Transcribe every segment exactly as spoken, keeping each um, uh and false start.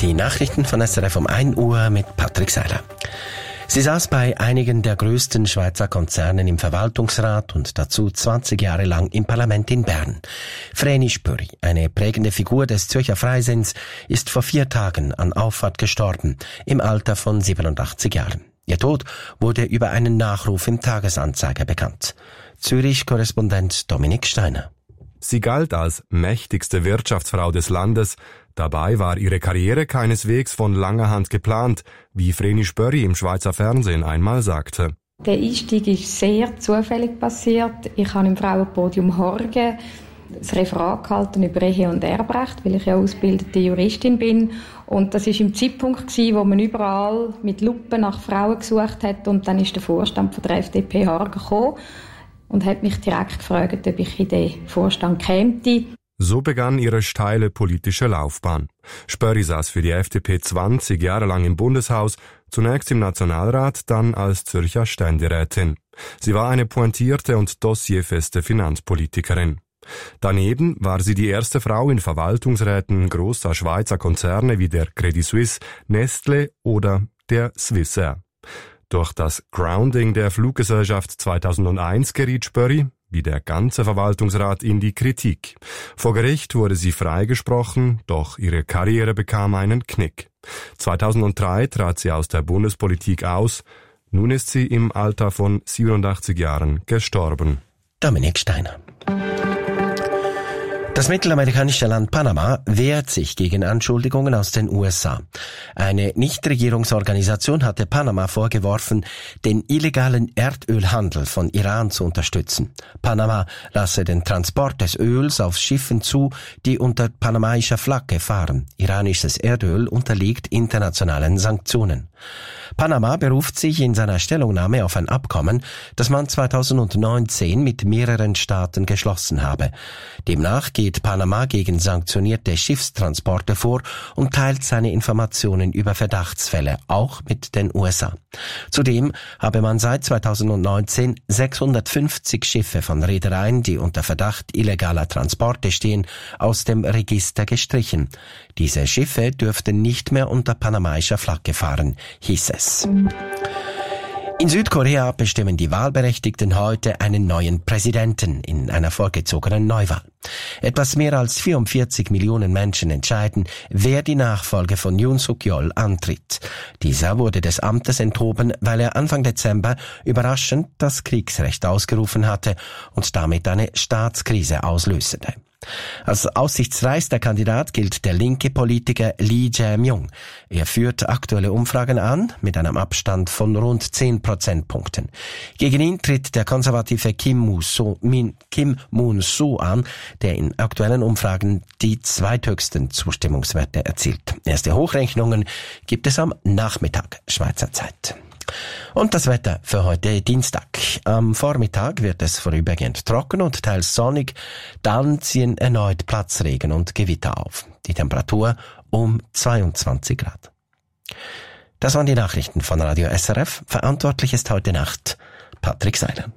Die Nachrichten von S R F um ein Uhr mit Patrick Seiler. Sie saß bei einigen der größten Schweizer Konzernen im Verwaltungsrat und dazu zwanzig Jahre lang im Parlament in Bern. Vreni Spöri, eine prägende Figur des Zürcher Freisinns, ist vor vier Tagen an Auffahrt gestorben, im Alter von siebenundachtzig Jahren. Ihr Tod wurde über einen Nachruf im Tagesanzeiger bekannt. Zürich-Korrespondent Dominik Steiner. Sie galt als mächtigste Wirtschaftsfrau des Landes. Dabei war ihre Karriere keineswegs von langer Hand geplant, wie Vreni Spöri im Schweizer Fernsehen einmal sagte. Der Einstieg ist sehr zufällig passiert. Ich habe im Frauenpodium Horgen das Referat gehalten über Ehe und Erbrecht, weil ich ja ausgebildete Juristin bin. Und das war im Zeitpunkt, wo man überall mit Lupen nach Frauen gesucht hat. Und dann ist der Vorstand von der F D P Horgen gekommen und hat mich direkt gefragt, ob ich in den Vorstand käme. So begann ihre steile politische Laufbahn. Spöri saß für die F D P zwanzig Jahre lang im Bundeshaus, zunächst im Nationalrat, dann als Zürcher Ständerätin. Sie war eine pointierte und dossierfeste Finanzpolitikerin. Daneben war sie die erste Frau in Verwaltungsräten großer Schweizer Konzerne wie der Credit Suisse, Nestlé oder der Swissair. Durch das Grounding der Fluggesellschaft zweitausendeins geriet Spöri, wie der ganze Verwaltungsrat, in die Kritik. Vor Gericht wurde sie freigesprochen, doch ihre Karriere bekam einen Knick. zweitausenddrei trat sie aus der Bundespolitik aus. Nun ist sie im Alter von siebenundachtzig Jahren gestorben. Dominik Steiner. Das mittelamerikanische Land Panama wehrt sich gegen Anschuldigungen aus den U S A. Eine Nichtregierungsorganisation hatte Panama vorgeworfen, den illegalen Erdölhandel von Iran zu unterstützen. Panama lasse den Transport des Öls auf Schiffen zu, die unter panamaischer Flagge fahren. Iranisches Erdöl unterliegt internationalen Sanktionen. Panama beruft sich in seiner Stellungnahme auf ein Abkommen, das man zweitausendneunzehn mit mehreren Staaten geschlossen habe. Demnach geht Panama gegen sanktionierte Schiffstransporte vor und teilt seine Informationen über Verdachtsfälle, auch mit den U S A. Zudem habe man seit zweitausendneunzehn sechshundertfünfzig Schiffe von Reedereien, die unter Verdacht illegaler Transporte stehen, aus dem Register gestrichen. Diese Schiffe dürften nicht mehr unter panamaischer Flagge fahren, hieß es. In Südkorea bestimmen die Wahlberechtigten heute einen neuen Präsidenten in einer vorgezogenen Neuwahl. Etwas mehr als vierundvierzig Millionen Menschen entscheiden, wer die Nachfolge von Yoon Suk-yeol antritt. Dieser wurde des Amtes enthoben, weil er Anfang Dezember überraschend das Kriegsrecht ausgerufen hatte und damit eine Staatskrise auslöste. Als aussichtsreichster Kandidat gilt der linke Politiker Lee Jae-myung. Er führt aktuelle Umfragen an mit einem Abstand von rund zehn Prozentpunkten. Gegen ihn tritt der konservative Kim Moon-soo Kim Moon-soo an, der in aktuellen Umfragen die zweithöchsten Zustimmungswerte erzielt. Erste Hochrechnungen gibt es am Nachmittag Schweizer Zeit. Und das Wetter für heute Dienstag. Am Vormittag wird es vorübergehend trocken und teils sonnig. Dann ziehen erneut Platzregen und Gewitter auf. Die Temperatur um zweiundzwanzig Grad. Das waren die Nachrichten von Radio S R F. Verantwortlich ist heute Nacht Patrick Seiler.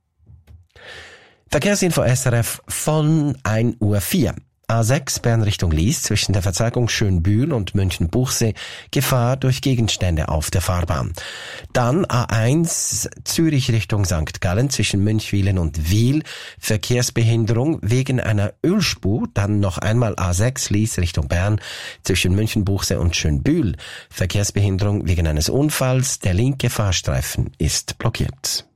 Verkehrsinfo S R F von ein Uhr vier. A sechs Bern Richtung Lies zwischen der Verzweigung Schönbühl und München-Buchsee Gefahr durch Gegenstände auf der Fahrbahn. Dann A eins Zürich Richtung Sankt Gallen zwischen Münchwilen und Wiel Verkehrsbehinderung wegen einer Ölspur. Dann noch einmal A sechs Lies Richtung Bern zwischen München-Buchsee und Schönbühl Verkehrsbehinderung wegen eines Unfalls. Der linke Fahrstreifen ist blockiert.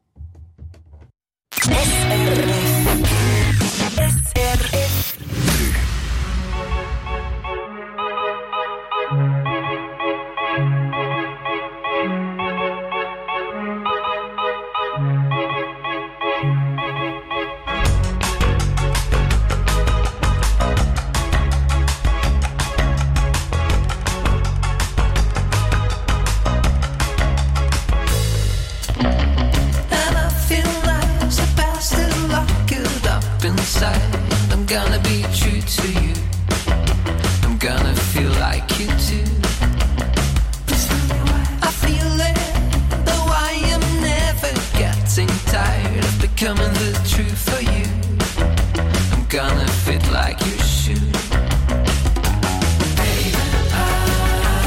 S R F. S R F. I'm gonna be true to you. I'm gonna feel like you too. I feel it, though I am never getting tired of becoming the truth for you. I'm gonna fit like you should. Baby, I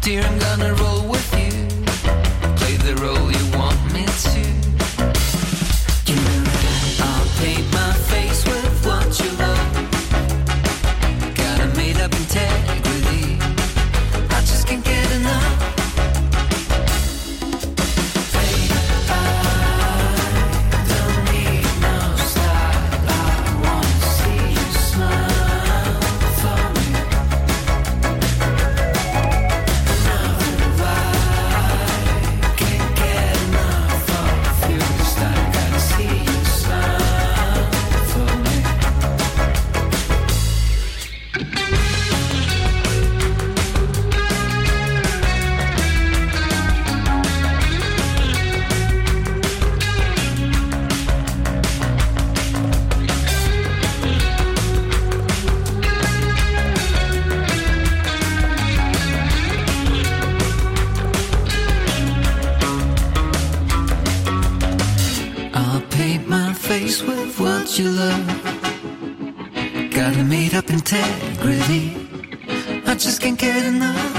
Dear, I'm gonna roll with you, play the role you want me to. You know that I'll paint my face with what you love. Got a made up integrity, I just can't get enough. Baby, I don't need no style, I wanna see you smile for me. With what you love, got a made up integrity, I just can't get enough.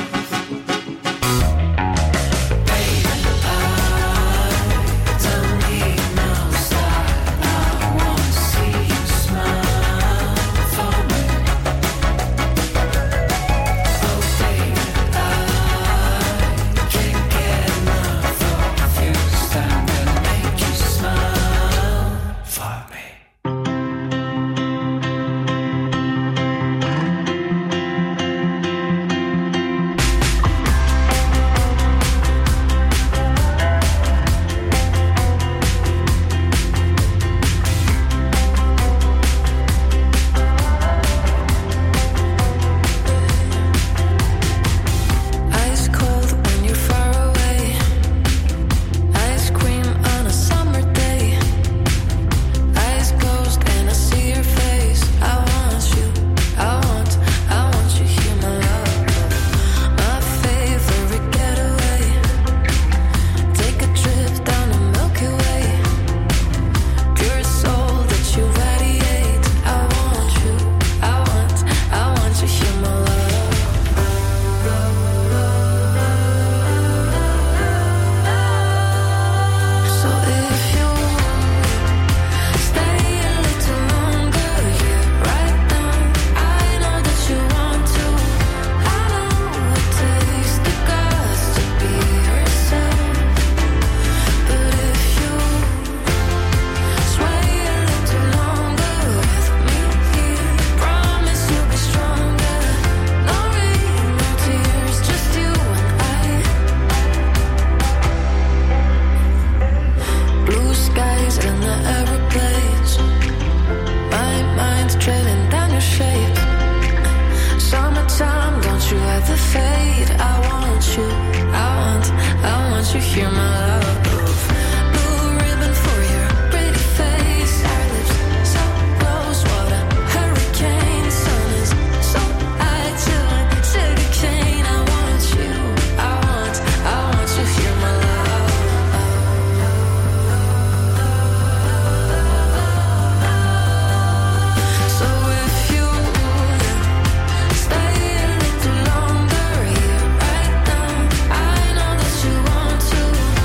Stay a little longer here right now. I know that you want to.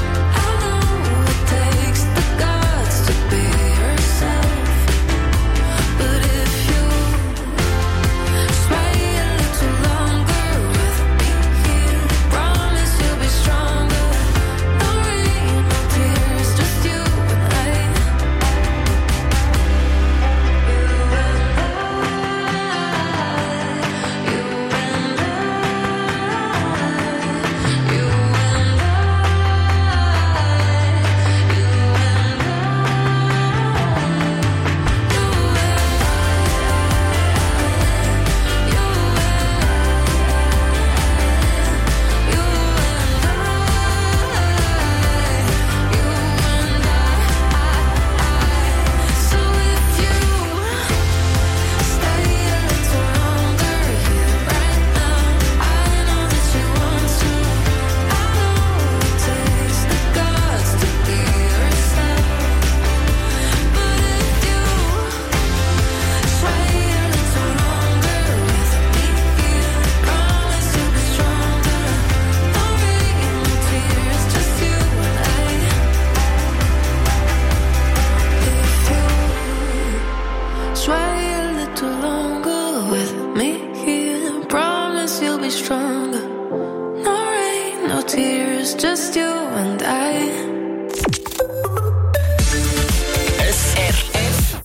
tears, just you and I. S R F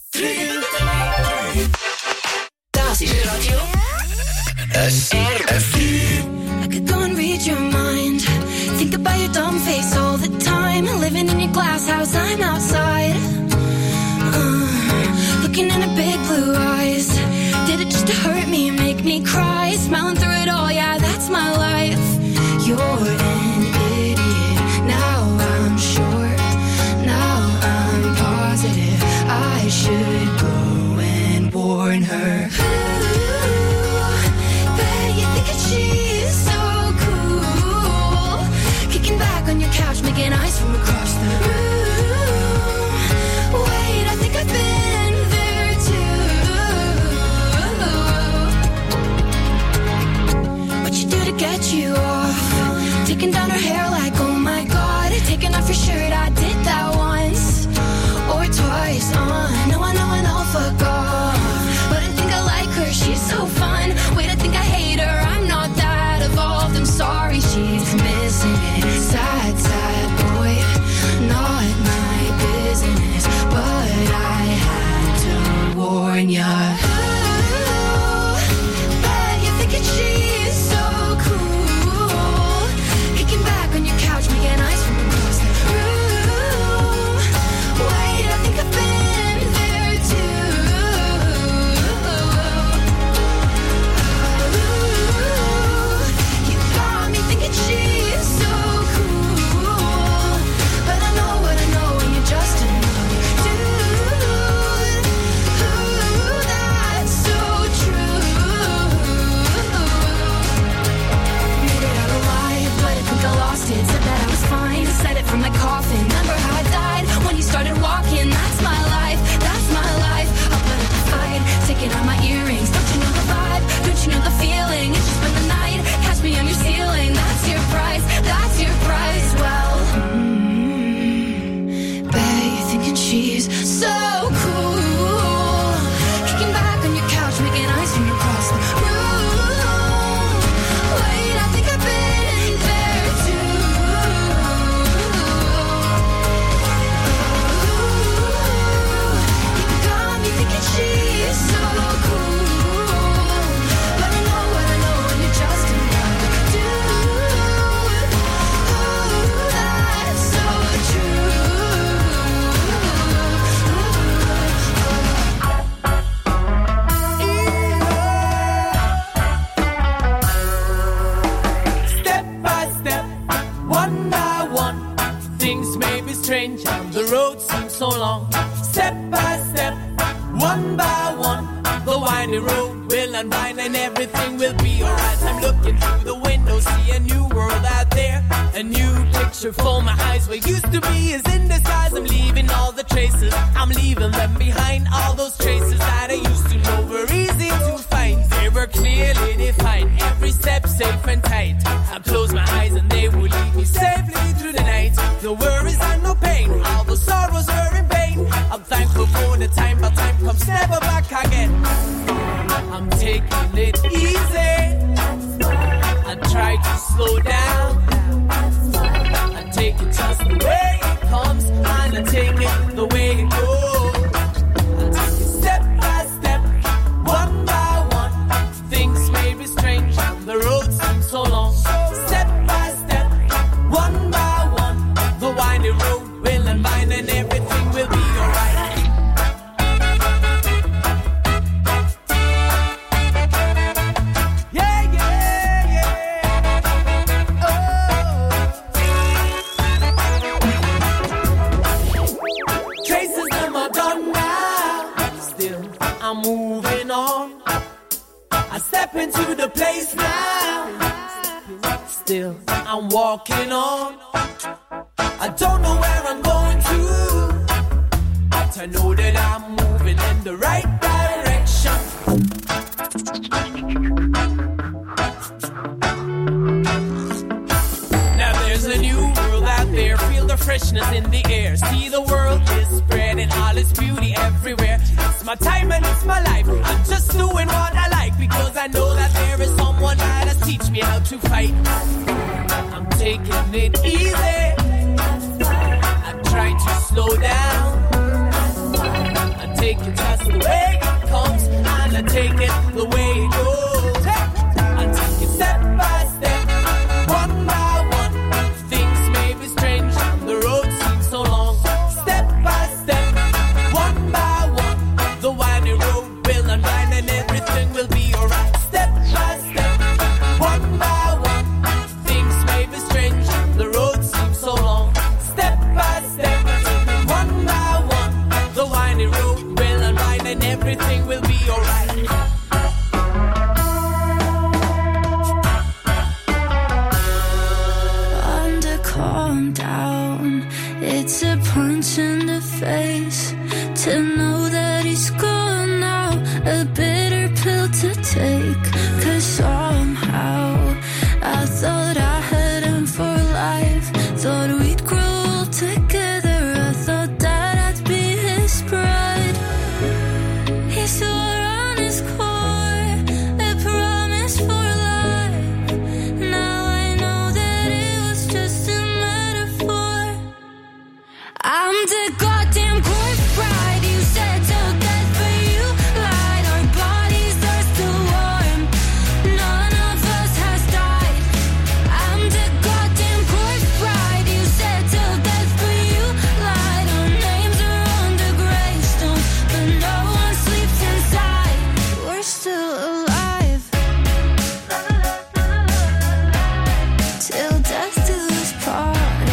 Das ist Radio S R F. I could go and read your mind. Think about your dumb face all the time. Living in your glass house, I'm outside. Uh, looking in her big blue eyes. Did it just to hurt me, make me cry? Smiling through it all, yeah, that's my life. You're an idiot. Now I'm sure. Now I'm positive. I should go and warn her. Making eyes from across the room. Wait, I think I've been there too. What you do to get you off? Taking down her hair like, oh my god. Taking off your shirt, I did that once or twice. Uh, no, I know, I know, fuck off. But I think I like her, she's so fun. Wait, I think I hate her, I'm not that evolved. I'm sorry, she's missing it. Sad, sad boy, not my business, but I had to warn ya. Ooh, bet you're thinking she's so cool. Kicking back on your couch, making eyes from across the room. Wait, I think I've been there too. Ooh, you got me thinking she's so from my coffin, remember how I died when you started walking? That's my life, that's my life. I'll put up a fight, taking out my earrings. Don't you know the vibe? Don't you know the feeling? It's just been the night, catch me on your ceiling. That's your price, that's your price. Well, mm, bet you're thinking she's so cool. Kicking back on your couch, making eyes from across the room. Wait, I think I've been there too. She's so cool, but I know what I know, and you're just another dude. Oh, that's so true. Step by step, one by one, things may be strange and the road seems so long. Step by step, one by one, the winding road will unwind and everything will be alright. I'm looking through the window, see a new world out there. A new picture for my eyes, what used to be is in disguise. I'm leaving all the traces, I'm leaving them behind. All those traces that I used to know were easy to find. They were clearly defined, every step safe and tight. I close my eyes and they will lead me safely through the night. No worries and no pain, all the sorrows were in vain. I'm thankful for the time, but time comes never back again. I'm taking it easy, I try to slow down. I take it just the way it comes, and I take it the way it goes. I take it step by step, one by one. Things may be strange, the road seems so long. Step by step, one by one, the winding road will unwind and everything will be alright. I'm moving on. I step into the place now. Still, I'm walking on. I don't know where I'm going to, but I know that I'm moving in the right direction. Now there's a new world out there. Feel the freshness in the air. See the world is spreading all its beauty everywhere. It's my time and it's my life. I'm just doing what I like because I know that there is someone that'll teach me how to fight. I'm taking it easy. I'm trying to slow down. I take it just the way it comes, and I take it the way it goes. I take it step by step, one by one. Things may be strange, the road seems so long. Step by step, one by one. The winding road will unwind and everything will be alright. Step by step, one by one. Things may be strange, the road seems so long. Step by step, one by one. The winding road will unwind and everything will be alright. Wanda, calm down. It's a punch in the face to know that he's gone now. A bitter pill to take, 'cause somehow I thought I had him for life. Thought we'd grow old together. I thought that I'd be his bride. He swore on his core a promise for life. Now I know that it was just a metaphor. I'm the goddamn corpse bride. You said till death, but you lied. Our bodies are still warm. None of us has died. I'm the goddamn corpse bride. You said till death, but you lied. Our names are on the gravestone, but no one sleeps inside. We're still alive. Till death do us part.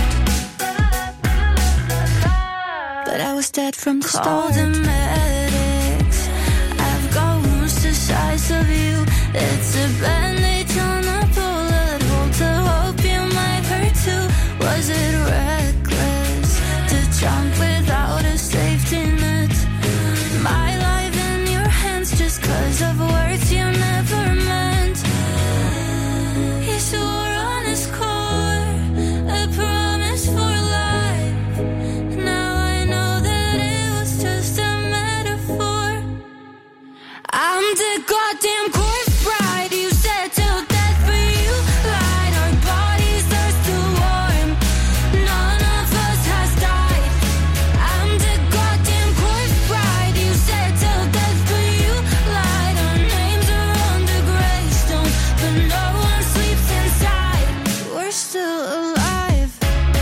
But I was dead from the start. Call the medics. I've got wounds the size of you. It's a bandage on a bullet hole to hope you might hurt too. Was it reckless to jump without a safety net? My life in your hands just 'cause of words you never meant. He swore on his core a promise for life. Now I know that it was just a metaphor. I'm the goddamn corpse bride. You said till death, but you lied. Our bodies are still warm. None of us has died. I'm the goddamn corpse bride. You said till death, but you lied. Our names are on the gravestone, but no one sleeps inside. We're still alive.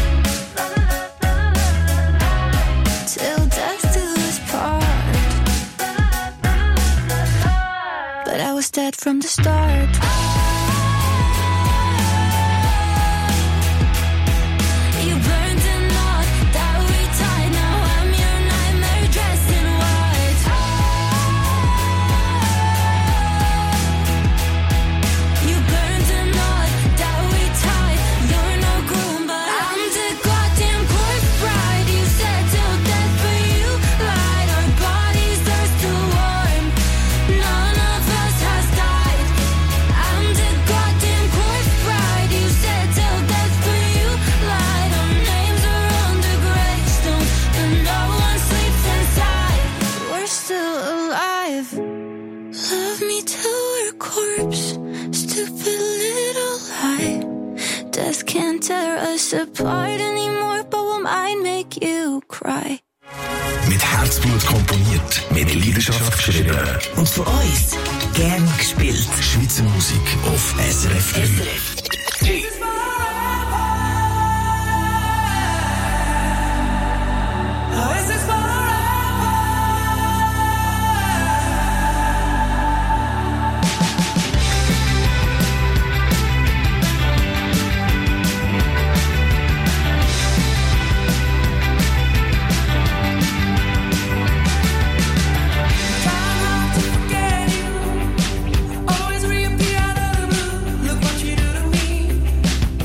Till death do us part. But I was dead from the start. You burned a knot that we tied. Now I'm your nightmare dressed in white. You burned a knot that we tied. You're no groom, but I'm the goddamn corpse bride. You said till death, but you lied. Our bodies are still warm. None of us has died. I'm the goddamn corpse bride. You said till death, but you lied. Our names are on the gravestone, but no one sleeps inside. We're still alive. Love me till we're corpse. Stupid little lie. Death can't tear us apart anymore, but will mine make you cry. Mit Herzblut komponiert, mit Leidenschaft geschrieben. Und von uns gern gespielt. Schweizer Musik auf S R F drei. Hey. Oh, is this Always reappear out of the blue. Look what you do to me.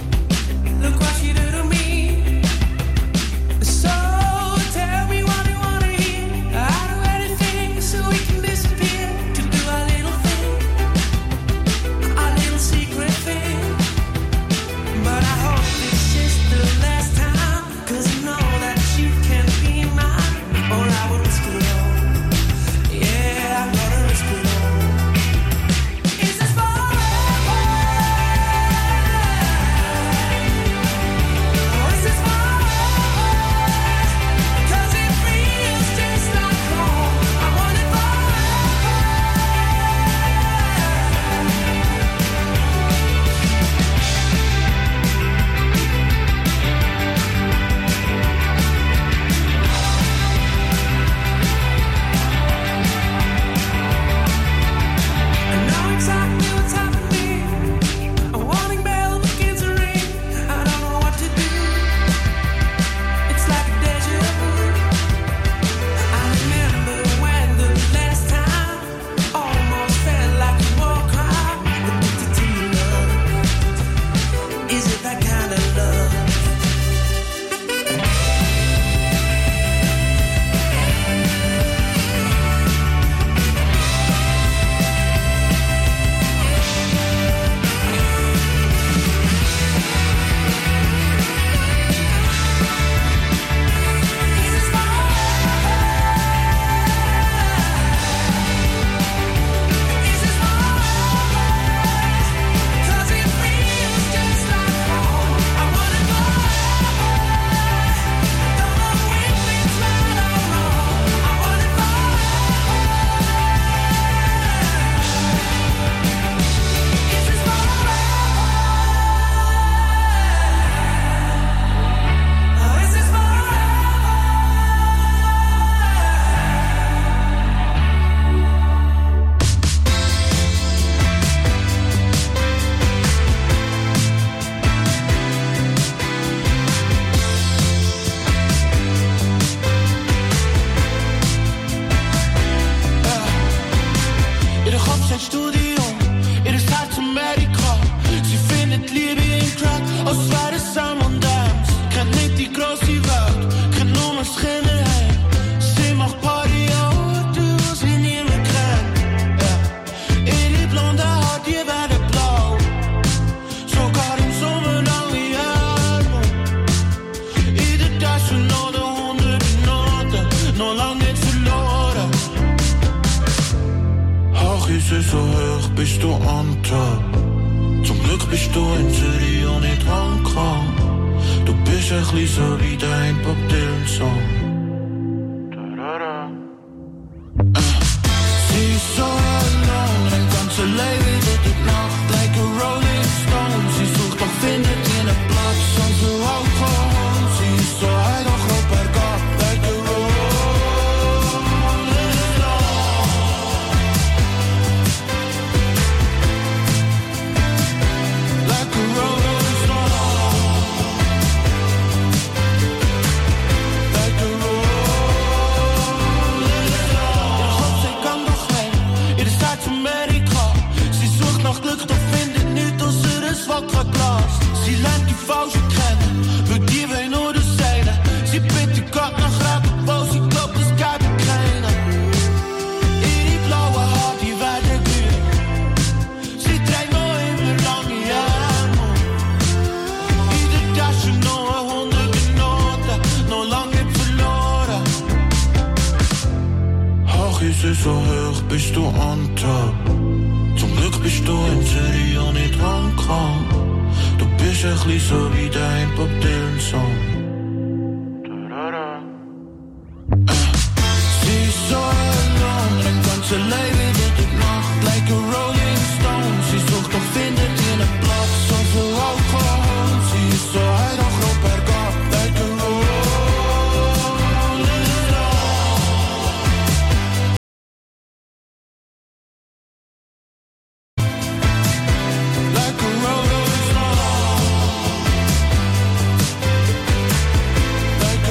so hoch, bist du on top. Zum Glück bist du in Zürich und nicht Hongkong. Du bist ein bisschen so wie dein Bob Dylan-Song. Sie ist so alone, dein ganzes Leben wird die Nacht like a Rolling Stone. Sie sucht doch, findet ihren Platz und so Alkohol. Sie ist so high, doch auf bergab, like a Rolling Stone. Like a Rolling Stone. Like a Rolling Stone. Ja, Gott sei Dank doch heim, ihr seid Amerika. Sie sucht nach Glück, doch findet nichts außer ein Wodka-Glas. Sie lernt die Falsche kennen, weil die will nur das eine. Sie bittet Gott nach Rat, obwohl sie glaubt, es gäbe keinen. Ihre blauen Haare, die werden grün. Sie trägt noch immer lange Ärmel. In der Tasche noch ein hundert Noten, noch lange nicht verloren. Hoch ist sie so hoch, bist du on top. Zum Glück bist du in Zürich und nicht Hongkong. Du bist ein bisschen so wie dein Bob Dylan-Song. Sie ist so alone, dein ganzes Leben wird die Nacht like a Rolling Stone. Sie sucht doch, findet ihren Platz und so Alkohol. Sie ist so high, doch auf bergab, like a Rolling Stone. Like a Rolling Stone. Like a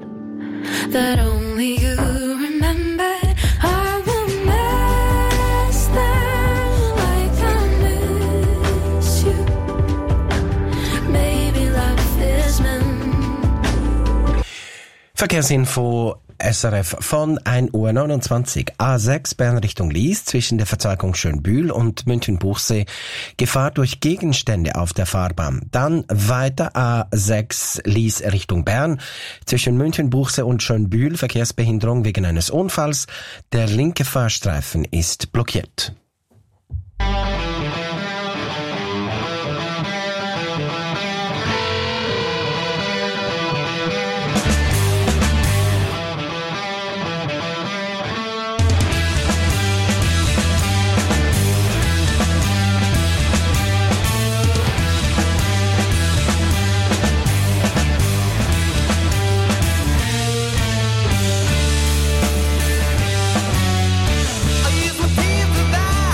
that only you remember. I will mess Verkehrsinfo S R F von ein Uhr neunundzwanzig. A sechs Bern Richtung Lies zwischen der Verzweigung Schönbühl und München-Buchsee. Gefahr durch Gegenstände auf der Fahrbahn. Dann weiter A sechs Lies Richtung Bern zwischen München-Buchsee und Schönbühl. Verkehrsbehinderung wegen eines Unfalls. Der linke Fahrstreifen ist blockiert. I use my teeth to die.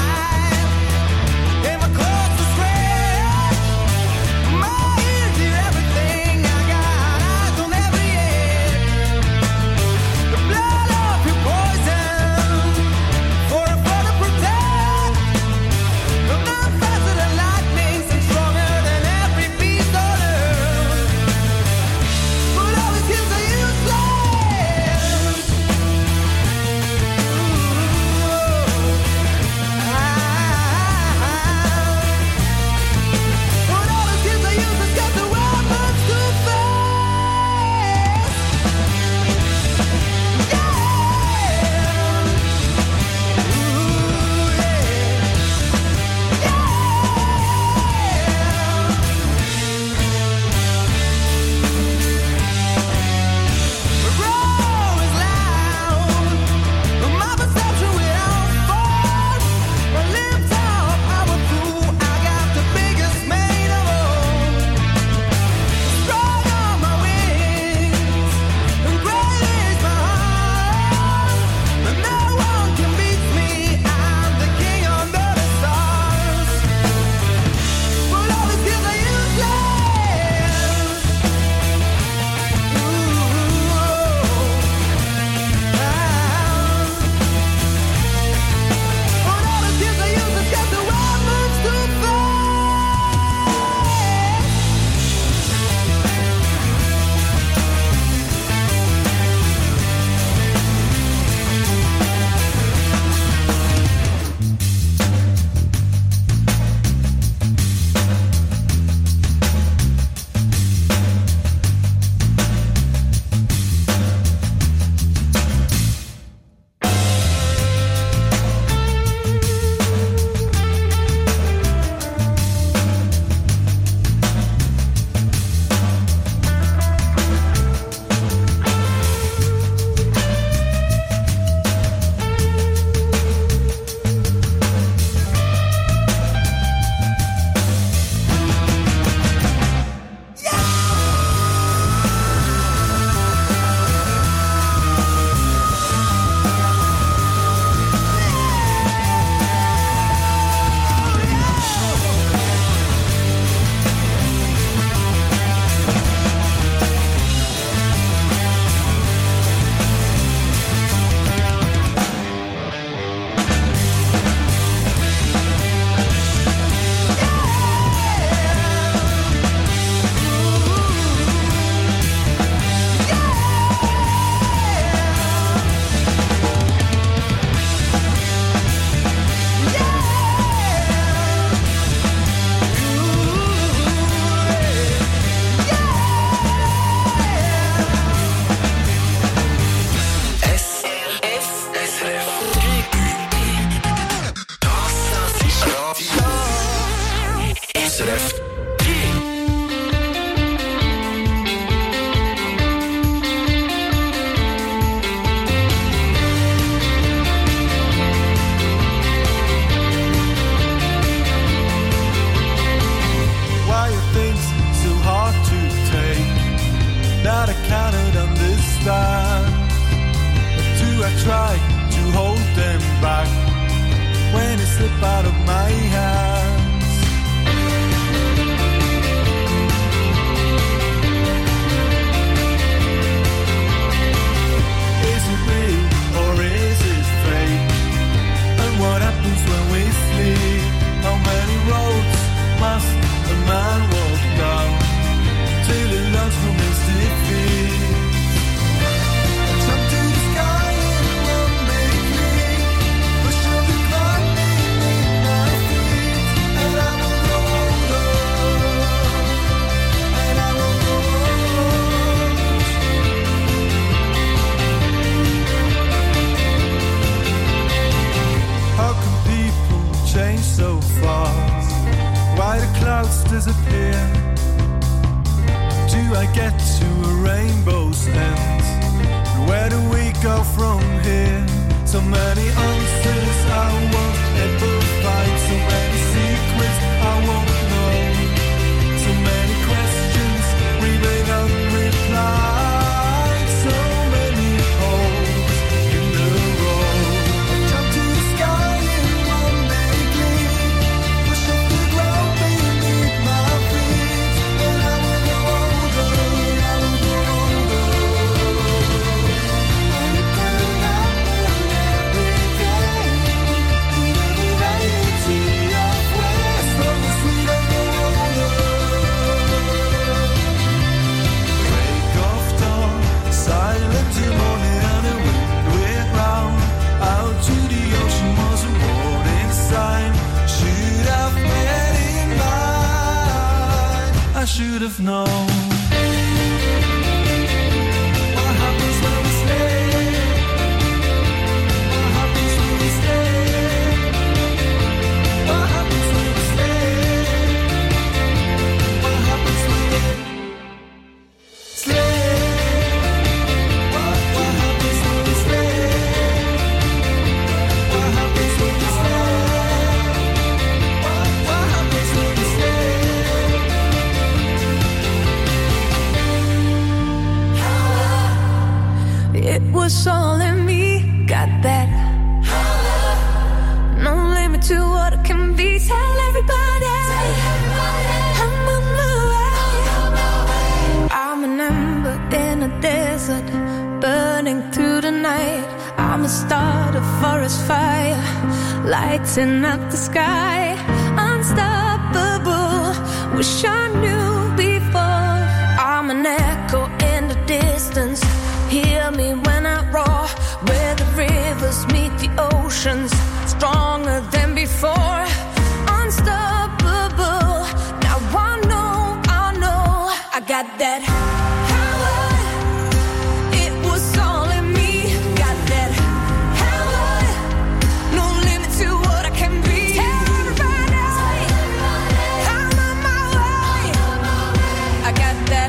I get to a rainbow's end? Where do we go from here? So many answers I won't ever find. So many secrets I won't know. So many questions remain unreplied. So many holes in the road. Jump to the sky in one big leap. Push up the ground beneath my feet. And I will go older, I will go older. And it can happen every day. Even the variety of ways from the sweet and the older. Break of dawn, silent in morning, and the wind went round. Out to the ocean was a warning sign. Should have met in mind. I should have known. What happens when we stay? What happens when we stay? What happens when we stay? What happens when we stay? What, what happens when we stay? What happens when we stay? What, what happens when we stay? It was all in me, got that. No limit to what I can be. Tell everybody, I'm on my way. I'm an ember in a desert, burning through the night. I'm a start, a forest fire, lighting up the sky. Unstoppable, wish I knew before. I'm an echo in the distance. Hear me when I roar, where the rivers meet the oceans, stronger than before. Unstoppable, now I know, I know, I got that power. It was all in me, got that power. No limit to what I can be. Tell everybody, I'm on my way. I got that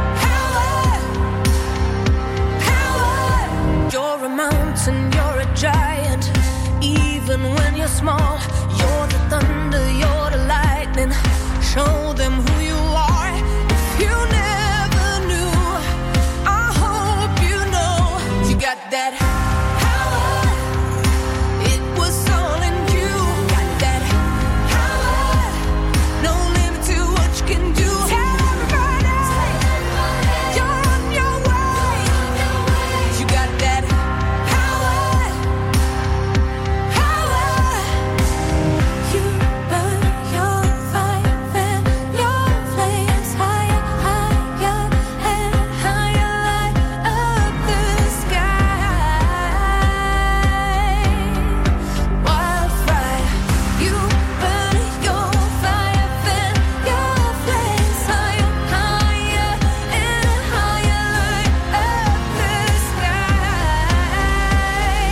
You're a mountain, you're a giant. Even when you're small, you're the thunder, you're the lightning. Show them who you are. If you never knew, I hope you know. You got that power. It was all in you. Got that power. No limit to what you can do. Tell everybody, you're on your way. You got that power. Power. You burn your fire and your flames higher, higher and higher, light up the sky. Wildfire. You burn your fire and your flames higher, higher and higher, light up the sky.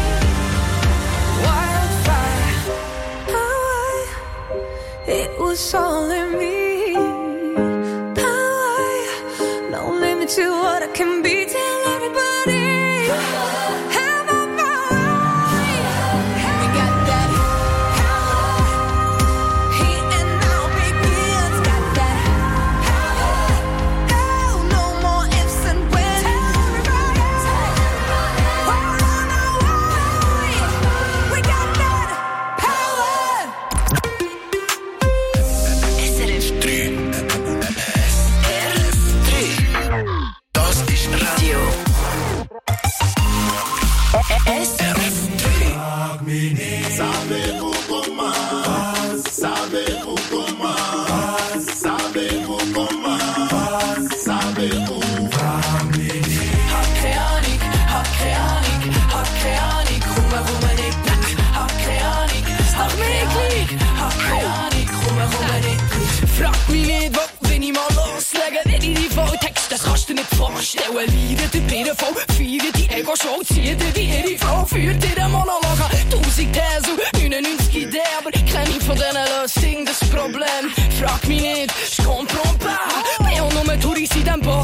Wildfire. Power. It was all in me. Power. No limit to what I can be. Tell everybody, I'm on my way. We got that power. Here and now begins. Got that power. Oh, no more ifs and when. Tell everybody, we're on our way. We got that power. S R F drei. S R F drei. Das ist Radio. S R F drei. Sabe Hugo Mas, sabe Hugo Mas, sabe Hugo Mas, sabe Hugo Hab keine Ahnung, hab keine Ahnung, hab keine Ahnung, komm warum nicht? Hab keine Ahnung, hab keine Ahnung, hab keine Ahnung, komm warum nicht? Frag mich nicht, was, wenn ich mal loslege, wenn ich die Volltext, das kannst du dir nicht vorstellen. Leidet die Birne voll, feiert die Ego-Show, zieht dir wie ihre Frau, führt dir einen Monolog an. Tausend Thesen, neunundneunzig Ideen, aber keine von denen löst das Problem. Frag mich nicht, je comprends pas, mais on nomme Touris in dem Boot.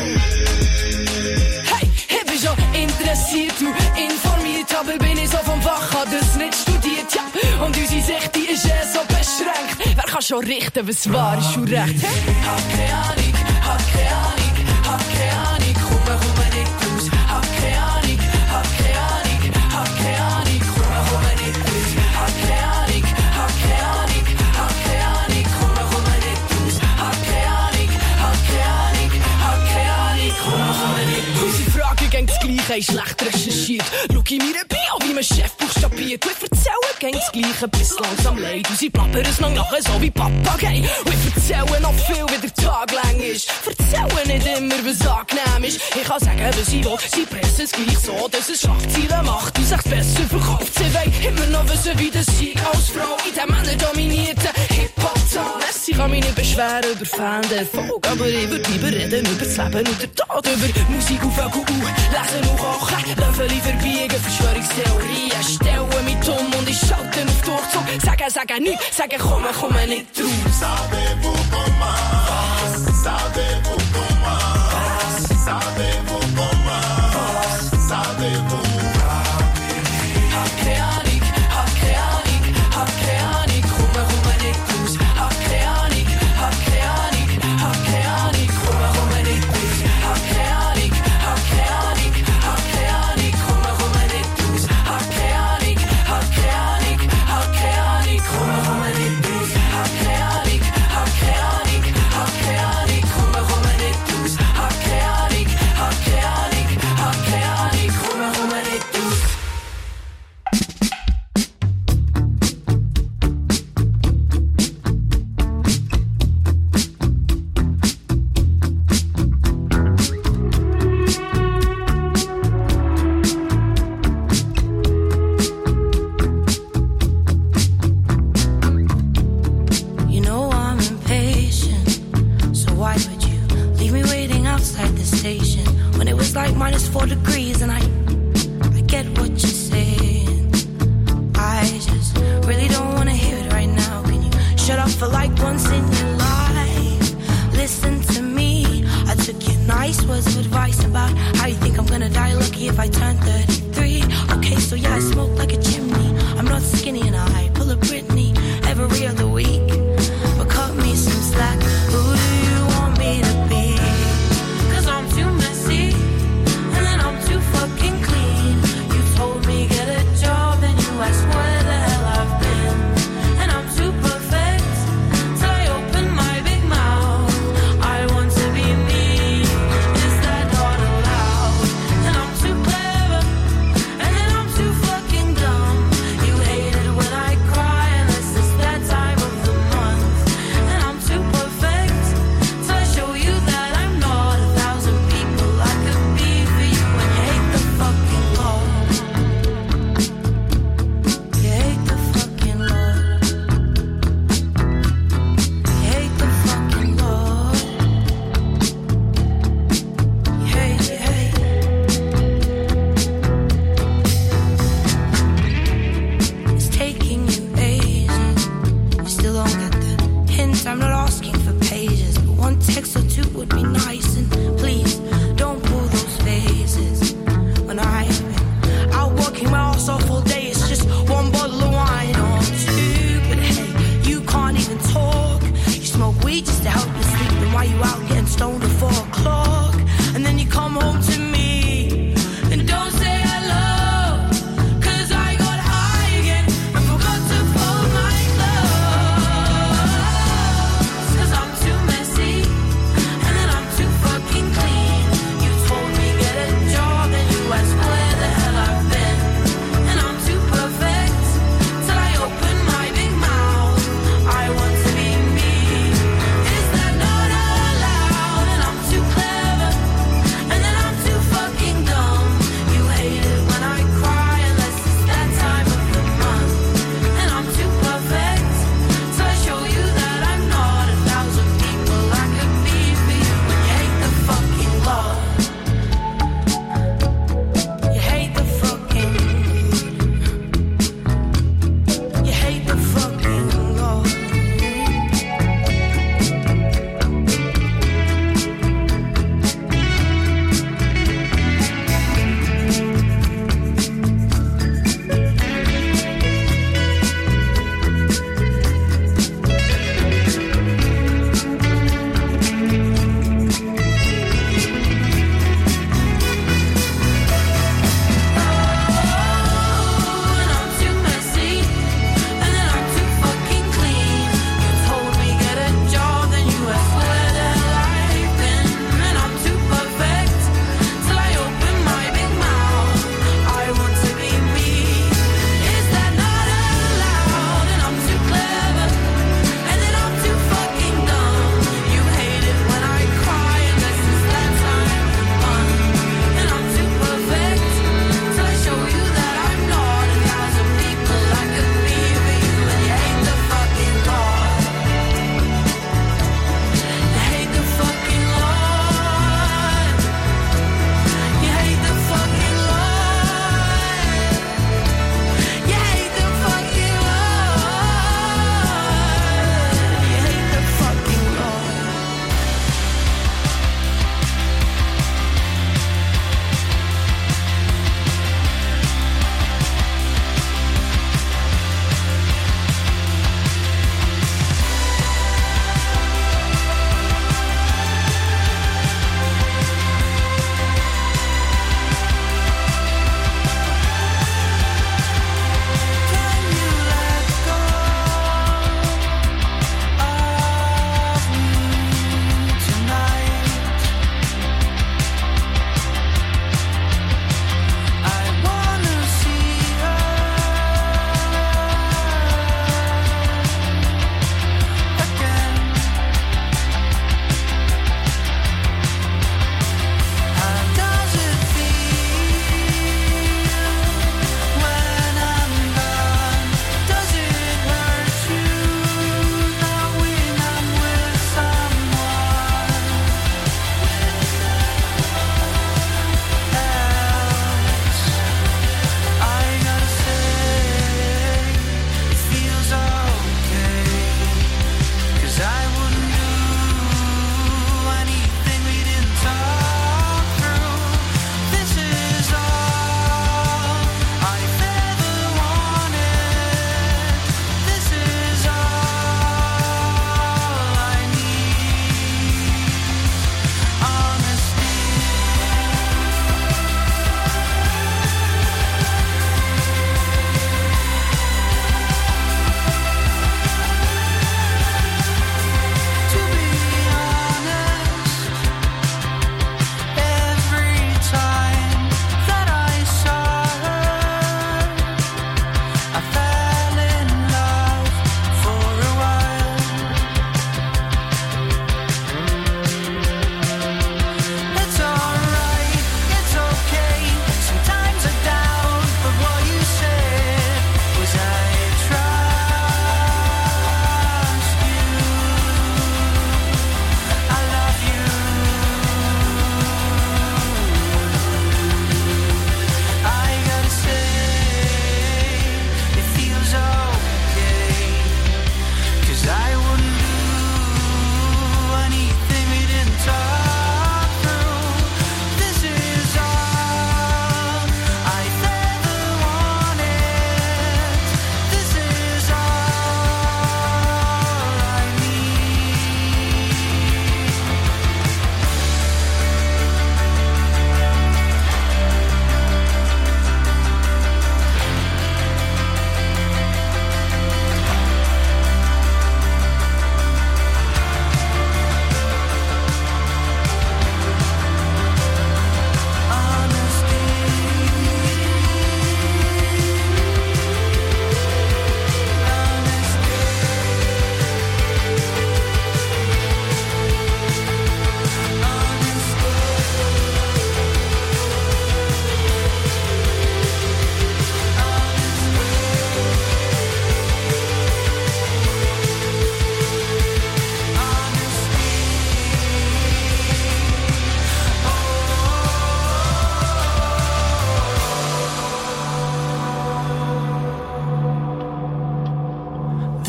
Hey, ich bin schon interessiert, du informiert, aber bin ich so vom Fach, hab das nicht studiert, ja. Und unsere Sicht, die ist eh so beschränkt. Wer kann schon richten, was wahr ist und recht? Hey? Hab keine Ahnung, hab keine Ahnung, hab keine Ahnung, komm, komm nicht raus. Hab keine Ahnung, hab keine Ahnung, hab keine Ahnung, komm, komm nicht raus. Hab keine Ahnung, hab keine Ahnung, hab keine Ahnung, komm, komm nicht raus. Hab keine Ahnung, hab keine Ahnung, hab keine Ahnung, komm, komm nicht raus. Unsere Fragen gehen das Gleiche, ist schlecht recherchiert. Schau in meine Bio, wie mein Chef buchstabiert. Wir erzählen gehen das Gleiche, bis langsam leid. Und sie plappern es noch nachher so wie Papagei. Und ich erzähle noch viel, wie der Tag lang ist. Erzähle nicht immer, was angenehm ist. Ich kann sagen, was ich will. Sie pressen es gleich so, dass es Schlagzeilen macht und sich besser verkauft. Sie wollen immer noch wissen, wie das Sieg als Frau in den männerdominierten Hip-Hop-Zahlen. Sie kann mich nicht beschweren über Fan-Erfolg, aber ich würde lieber reden über das Leben und den Tod, über Musik auf Vögel, lesen und kochen, Löffel verbiegen, Verschwörungstheorien, stellen mich dumm und ich schalte auf Durchzug. Sagen, sagen nichts, sagen komm, komm nicht raus. Savez-vous comment? Savez-vous comment? Savez-vous comment? Savez-vous? Hab keine Ahnung, hab keine Ahnung, hab keine Ahnung, komm, komm nicht raus. Hab keine Ahnung, hab keine Ahnung, hab keine Ahnung, komm, komm nicht raus. Hab keine Ahnung, hab keine Ahnung, hab keine Ahnung, komm, komm nicht raus. Hab keine Ahnung, hab keine Ahnung, hab keine Ahnung, komm, komm nicht raus. Hab keine Ahnung, hab keine Ahnung, hab keine Ahnung, komm, komm nicht raus.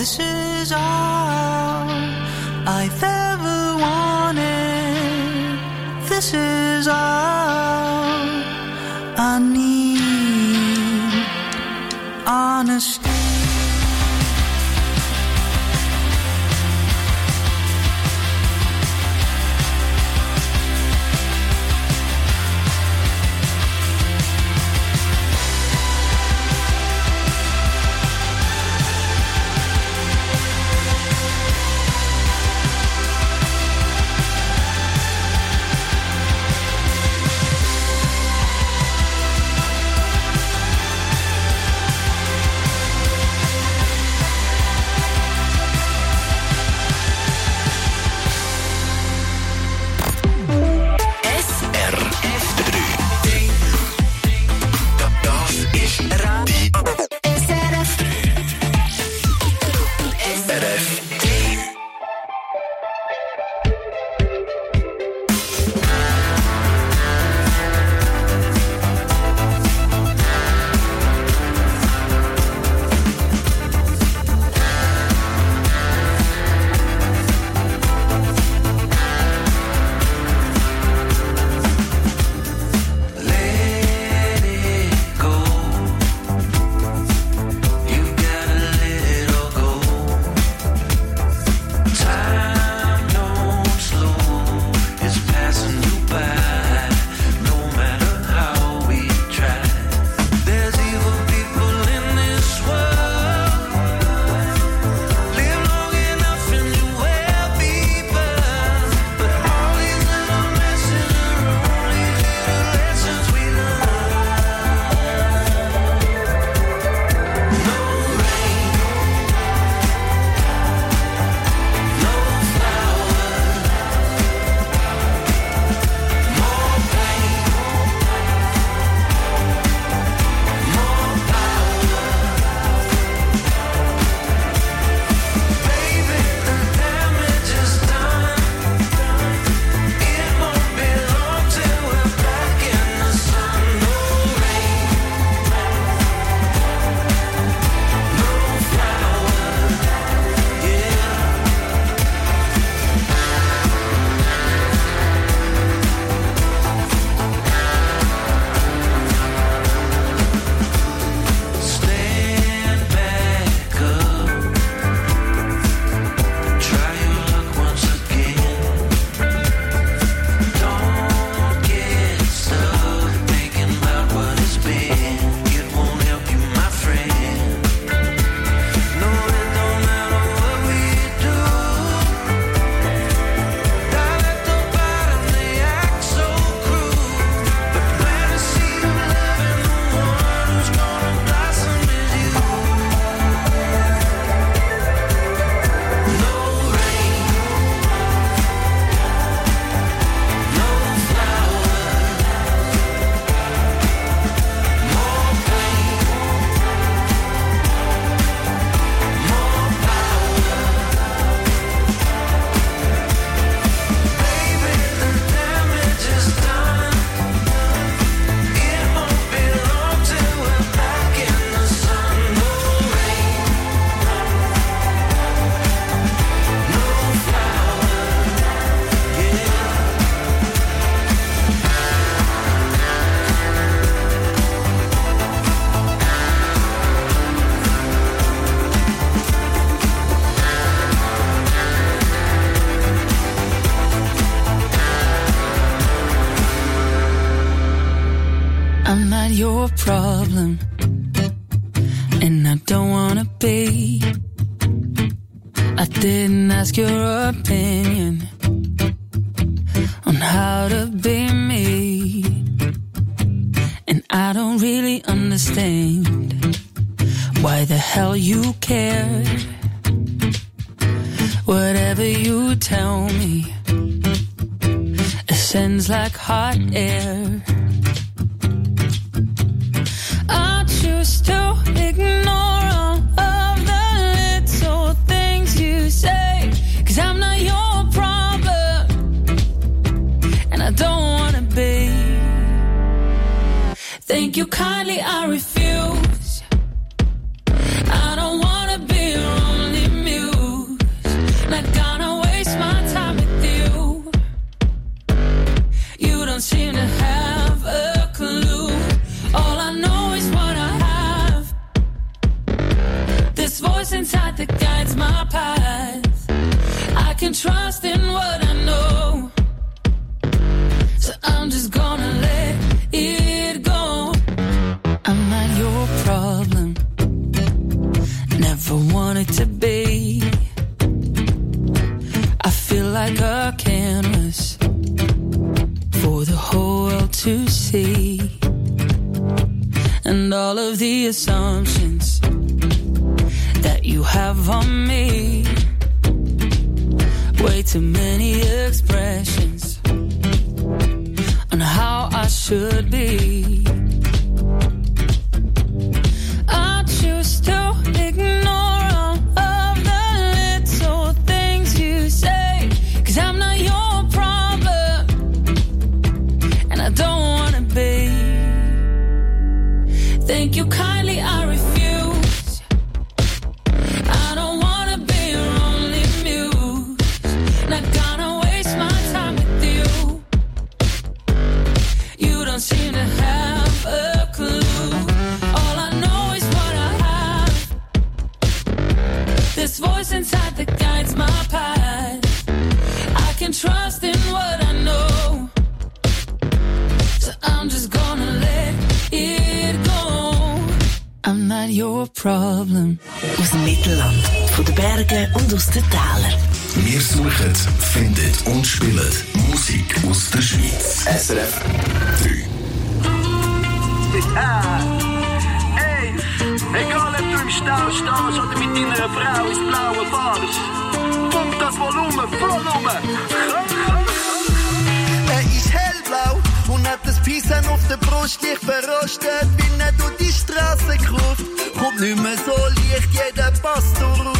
This is all I've ever wanted. This is all I need. Honesty. Your problem, and I don't wanna be. I didn't ask your opinion on how to be me, and I don't really understand why the hell you cared. Whatever you tell me, it sends like hot air. I choose to ignore all of the little things you say, 'cause I'm not your problem, and I don't wanna be. Thank you kindly, I refuse. I don't wanna be your only voice inside that guides my path. I can trust in what I know. So I'm just gonna let it go. I'm not your problem. Never wanted to be. I feel like a canvas for the whole world to see. And all of the assumptions that you have on me. Way too many expressions on how I should be. I choose to ignore all of the little things you say, 'cause I'm not your problem, and I don't wanna be. Thank you kindly, I refuse. I don't wanna be your only muse. Not gonna waste my time with you. You don't seem to have a clue. All I know is what I have. This voice inside that guides my path. I can trust in what I know. So I'm just gonna let it go. I'm not your problem. Aus dem Mittelland, von den Bergen und aus den Tälern. Wir suchen, finden und spielen Musik aus der Schweiz. S R F drei. Ey, egal ob du im Stau stehst oder mit deiner Frau ins Blaue fahrst, pump das Volumen voll um. Er ist hellblau und hat das Pissen auf der Brust leicht verrostet, wenn er durch die Straße kurft. Kommt nicht mehr so leicht, jeder Pass drauf.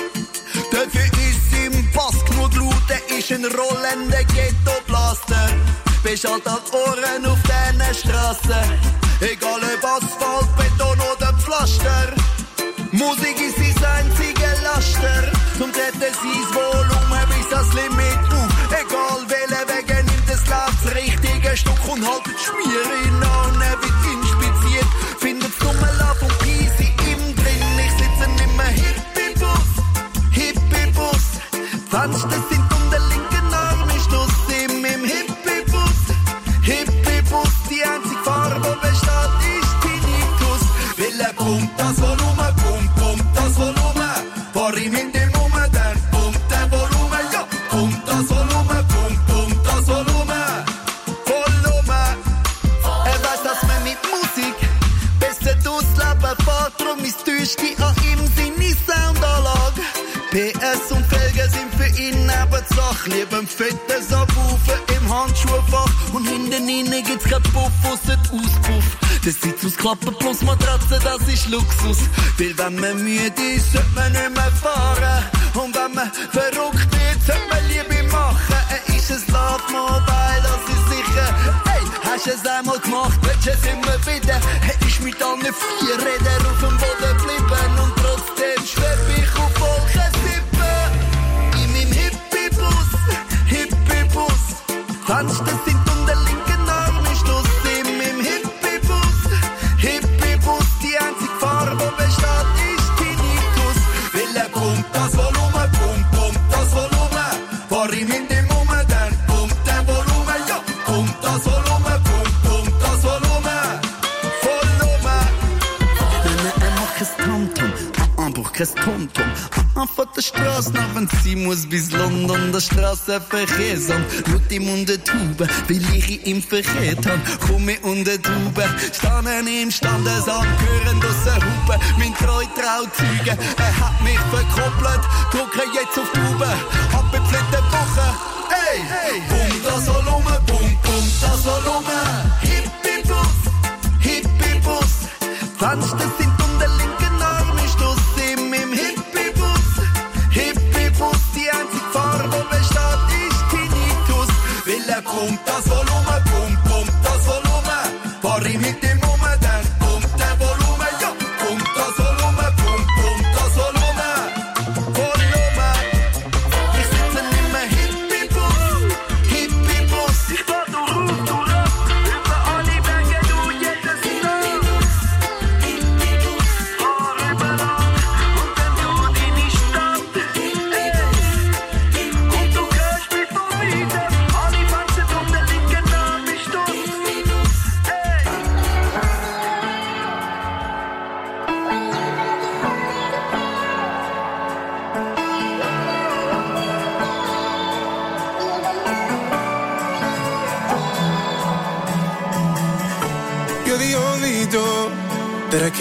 Dafür ist im Pass genug laut, er ist ein rollender Ghetto-Blaster. Bist halt als Ohren auf diesen Strassen, egal ob Asphalt, Beton oder Pflaster. Musik ist sein einziger Laster, zum Retten sein Volumen bis ans Limit auf. Egal welchen Weg er nimmt, es läuft das richtige Stück und halt die Schmierin an, er wird inspiziert. Findet's Nummerlauf und Peasy im drin, ich sitze in meinem Hippie-Bus, Hippie-Bus. Fenster sind um den linken Arm, ich stoß ihm im Hippie-Bus, Hippie-Bus. Die einzige Farbe, die besteht, ist Tinnitus. Weil er pumpt das Volumen, pumpt, pumpt das Volumen. Fahr ihm in den Nummer, dann pumpt der Volumen, ja. Pumpt das Volumen, pumpt, pumpt das Volumen. Volumen. Er weiß, dass man mit Musik besser durchs Leben fährt, drum ist die Täuschung an ihm seine Soundanlage. P S und Felgen sind für ihn Nebensache. Lieber ein fettes Abwufen im Handschuhfach. Und hinten innen gibt's kein Puff, ausser Auspuff. Der Sitz aus Klappen plus Matratze, das ist Luxus. Weil wenn man müde ist, sollte man nicht mehr fahren. Und wenn man verrückt wird, sollte man Liebe machen. Er ist ein Love Mobile, das ist sicher. Hey, hast du es einmal gemacht, willst du es immer wieder? Er ist mit allen vier Rädern auf dem Boden geblieben. Und trotzdem schweb ich auf Wolkensippen. In meinem Hippie-Bus, Hippie-Bus. Fenster sind um den linken Arm, ich stoß ihm im Hippie-Bus, Hippie-Bus. Die einzige Farbe, die besteht, ist Tinnitus. Weil er pumpt das Volumen, pumpt, pumpt das Volumen. Fahr ihm in den Nummer, dann pumpt der Volumen, ja. Pumpt das Volumen, pumpt, pumpt das Volumen. Volumen. Er macht kein Tom-Tom, er braucht kein Tom-Tom. Von der Straße nach wenn sie muss bis London, der Straßenverkehrsamt. Laut ihm unter Tube, weil ich ihm verkehrt hab. Komm ich unter Tube, standen im Standesamt, hören aus der Hupe, mein treu Trauzeuge. Er hat mich verkoppelt, drücke jetzt auf Tube, abgepflegte Woche. Ey, hey, pump das Volumen, pump, pump das Volumen. Hippie-Bus, Hippie-Bus. Fenster sind um den linken Arm, ich stoß ihm im Hippie-Bus, Hippie-Bus. Die einzige Farbe, die besteht, ist Tinnitus. Weil er pumpt das Volumen, pumpt, pumpt das Volumen. Fahr ihm mit dem Nummer, dann pumpt der Volumen, ja. Pumpt das Volumen, pumpt, pumpt das Volumen. Volumen. Ich sitze in meinem Hippie-Bus, Hippie-Bus. Ich fahr durch Ruf, durch Ruf, über alle Berge, du jedes Hinaus.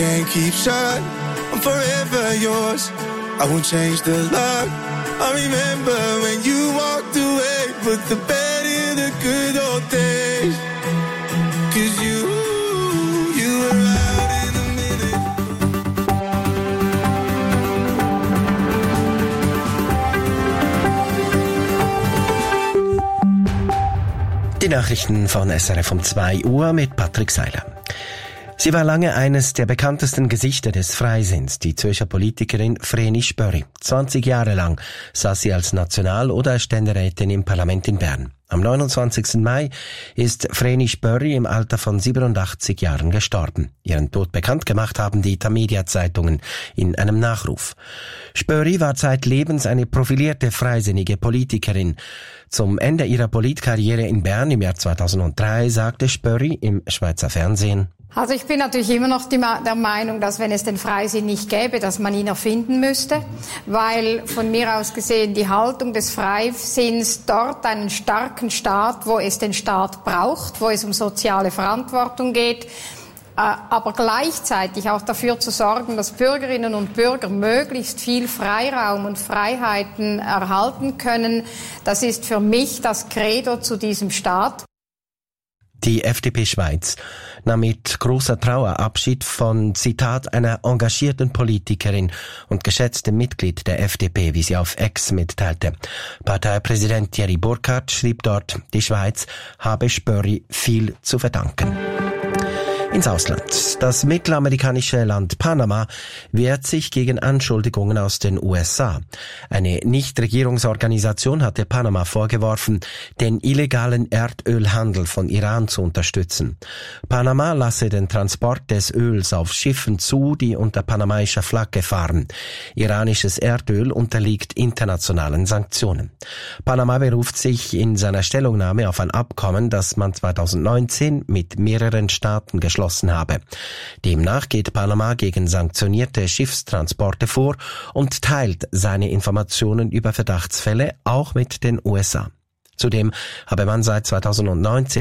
can't keep shut. I'm forever yours. I won't change the lock. I remember when you walked away, put the bed in the good old days. Cause you, you were out in a minute. Die Nachrichten von S R F um zwei Uhr mit Patrick Seiler. Sie war lange eines der bekanntesten Gesichter des Freisinns, die Zürcher Politikerin Vreni Spörri. zwanzig Jahre lang saß sie als National- oder Ständerätin im Parlament in Bern. Am neunundzwanzigsten Mai ist Vreni Spörri im Alter von siebenundachtzig Jahren gestorben. Ihren Tod bekannt gemacht haben die Tamedia-Zeitungen in einem Nachruf. Spörri war zeitlebens eine profilierte freisinnige Politikerin. Zum Ende ihrer Politkarriere in Bern im Jahr zweitausenddrei sagte Spörri im Schweizer Fernsehen: Also ich bin natürlich immer noch die, der Meinung, dass wenn es den Freisinn nicht gäbe, dass man ihn erfinden müsste, weil von mir aus gesehen die Haltung des Freisinns dort einen starken Staat, wo es den Staat braucht, wo es um soziale Verantwortung geht, aber gleichzeitig auch dafür zu sorgen, dass Bürgerinnen und Bürger möglichst viel Freiraum und Freiheiten erhalten können, das ist für mich das Credo zu diesem Staat. Die F D P Schweiz nahm mit großer Trauer Abschied von, Zitat, einer engagierten Politikerin und geschätztem Mitglied der F D P, wie sie auf X mitteilte. Parteipräsident Thierry Burkhardt schrieb dort, die Schweiz habe Spörri viel zu verdanken. Ins Ausland. Das mittelamerikanische Land Panama wehrt sich gegen Anschuldigungen aus den U S A. Eine Nichtregierungsorganisation hatte Panama vorgeworfen, den illegalen Erdölhandel von Iran zu unterstützen. Panama lasse den Transport des Öls auf Schiffen zu, die unter panamaischer Flagge fahren. Iranisches Erdöl unterliegt internationalen Sanktionen. Panama beruft sich in seiner Stellungnahme auf ein Abkommen, das man zweitausendneunzehn mit mehreren Staaten geschlossen habe. Demnach geht Panama gegen sanktionierte Schiffstransporte vor und teilt seine Informationen über Verdachtsfälle auch mit den U S A. Zudem habe man seit zweitausendneunzehn